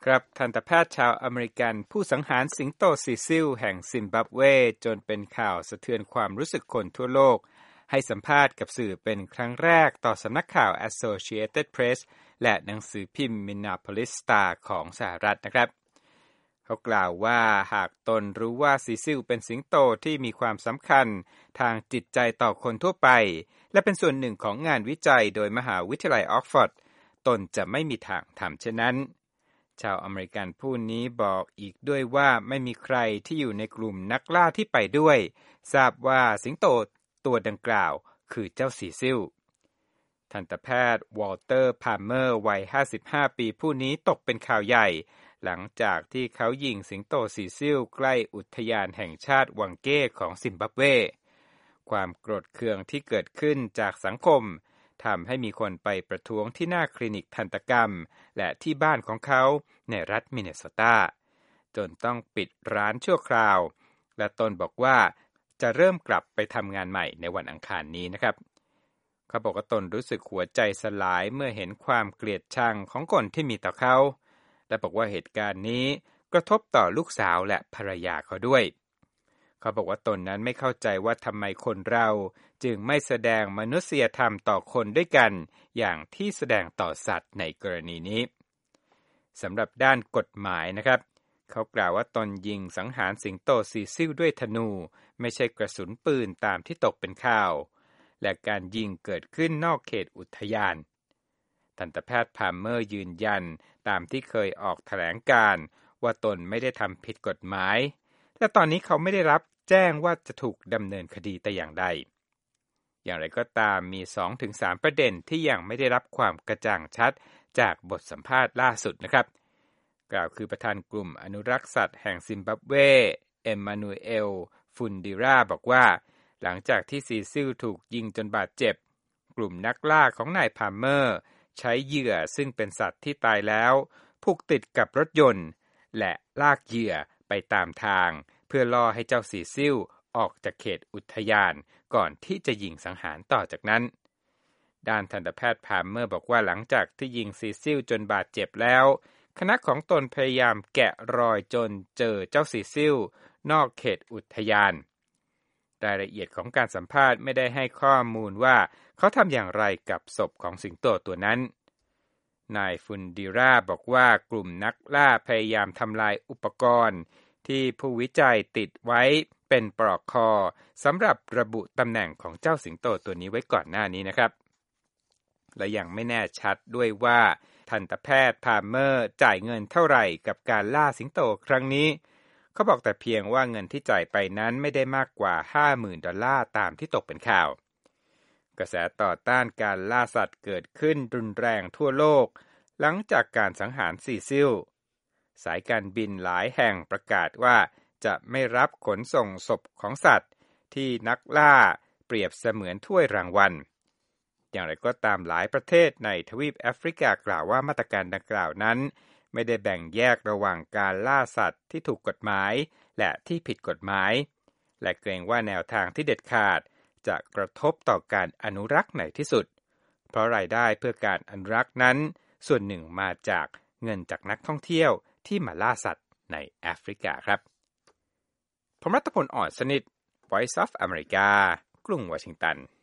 ครับทันตแพทย์ชาวอเมริกันผู้สังหารสิงโตซีซิลแห่งซิมบับเวจนเป็นข่าวสะเทือนความรู้สึกคนทั่วโลกให้สัมภาษณ์กับสื่อเป็นครั้งแรกต่อสำนักข่าว Associated Press และหนังสือพิมพ์ Minneapolis Star ของสหรัฐนะครับเขากล่าวว่าหากตนรู้ว่าซีซิลเป็นสิงโตที่มีความสำคัญทางจิตใจต่อคนทั่วไปและเป็นส่วนหนึ่งของงานวิจัยโดยมหาวิทยาลัยออกฟอร์ดตนจะไม่มีทางทำเช่นนั้นชาวอเมริกันผู้นี้บอกอีกด้วยว่าไม่มีใครที่อยู่ในกลุ่มนักล่าที่ไปด้วยทราบว่าสิงโตตัวดังกล่าวคือเจ้าซีซิลทันตแพทย์วอลเตอร์พาล์เมอร์วัย55ปีผู้นี้ตกเป็นข่าวใหญ่หลังจากที่เขายิงสิงโตซีซิลใกล้อุทยานแห่งชาติวังเก้ของซิมบับเวความโกรธเคืองที่เกิดขึ้นจากสังคมทำให้มีคนไปประท้วงที่หน้าคลินิกทันตกรรมและที่บ้านของเขาในรัฐมินนิโซตาจนต้องปิดร้านชั่วคราวและตนบอกว่าจะเริ่มกลับไปทำงานใหม่ในวันอังคารนี้นะครับเขาบอกว่าตนรู้สึกหัวใจสลายเมื่อเห็นความเกลียดชังของคนที่มีต่อเขาและบอกว่าเหตุการณ์นี้กระทบต่อลูกสาวและภรรยาเขาด้วยเขาบอกว่าตนนั้นไม่เข้าใจว่าทำไมคนเราจึงไม่แสดงมนุษยธรรมต่อคนด้วยกันอย่างที่แสดงต่อสัตว์ในกรณีนี้สำหรับด้านกฎหมายนะครับเขากล่าวว่าตนยิงสังหารสิงโตซีซิลด้วยธนูไม่ใช่กระสุนปืนตามที่ตกเป็นข่าวและการยิงเกิดขึ้นนอกเขตอุทยานทันตแพทย์พาล์เมอร์ยืนยันตามที่เคยออกแถลงการณ์ว่าตนไม่ได้ทำผิดกฎหมายและตอนนี้เขาไม่ได้รับแจ้งว่าจะถูกดำเนินคดีแต่อย่างใดอย่างไรก็ตามมี 2-3 ประเด็นที่ยังไม่ได้รับความกระจ่างชัดจากบทสัมภาษณ์ล่าสุดนะครับกล่าวคือประธานกลุ่มอนุรักษ์สัตว์แห่งซิมบับเวเอ็มมานูเอลฟุนดิราบอกว่าหลังจากที่ซีซิลถูกยิงจนบาดเจ็บกลุ่มนักล่าของนายพาล์เมอร์ใช้เหยื่อซึ่งเป็นสัตว์ที่ตายแล้วผูกติดกับรถยนต์และลากเหยื่อไปตามทางเพื่อล่อให้เจ้าซีซิลออกจากเขตอุทยานก่อนที่จะยิงสังหารต่อจากนั้นด้านทันตแพทย์พาล์เมอร์บอกว่าหลังจากที่ยิงซีซิลจนบาดเจ็บแล้วคณะของตนพยายามแกะรอยจนเจอเจ้าซีซิลนอกเขตอุทยานรายละเอียดของการสัมภาษณ์ไม่ได้ให้ข้อมูลว่าเขาทำอย่างไรกับศพของสิงโตตัวนั้นนายฟุนดิราบอกว่ากลุ่มนักล่าพยายามทำลายอุปกรณ์ที่ผู้วิจัยติดไว้เป็นปลอกคอสำหรับระบุตำแหน่งของเจ้าสิงโตตัวนี้ไว้ก่อนหน้านี้นะครับและยังไม่แน่ชัดด้วยว่าทันตแพทย์พาล์เมอร์จ่ายเงินเท่าไหร่กับการล่าสิงโตครั้งนี้เขาบอกแต่เพียงว่าเงินที่จ่ายไปนั้นไม่ได้มากกว่า $50,000 ตามที่ตกเป็นข่าวกระแสต่อต้านการล่าสัตว์เกิดขึ้นรุนแรงทั่วโลกหลังจากการสังหารซีซิลสายการบินหลายแห่งประกาศว่าจะไม่รับขนส่งศพของสัตว์ที่นักล่าเปรียบเสมือนถ้วยรางวัลอย่างไรก็ตามหลายประเทศในทวีปแอฟริกากล่าวว่ามาตรการดังกล่าวนั้นไม่ได้แบ่งแยกระหว่างการล่าสัตว์ที่ถูกกฎหมายและที่ผิดกฎหมายและเกรงว่าแนวทางที่เด็ดขาดจะกระทบต่อการอนุรักษ์ในที่สุดเพราะรายได้เพื่อการอนุรักษ์นั้นส่วนหนึ่งมาจากเงินจากนักท่องเที่ยวที่มาล่าสัตว์ในแอฟริกาครับผมรัตพล อ่อนสนิท Voice of America กรุงวอชิงตัน